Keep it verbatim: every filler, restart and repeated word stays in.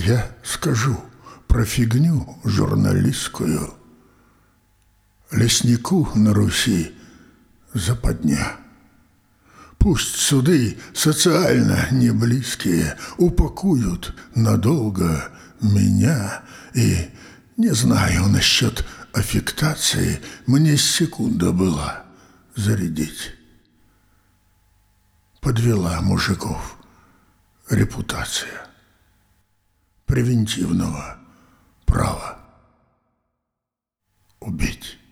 Я скажу про фигню журналистскую. Леснику на Руси западня. Пусть суды социально не близкие упакуют надолго меня, и, не знаю, насчет аффектации мне секунда была зарядить. Подвела мужиков репутация превентивного права убить.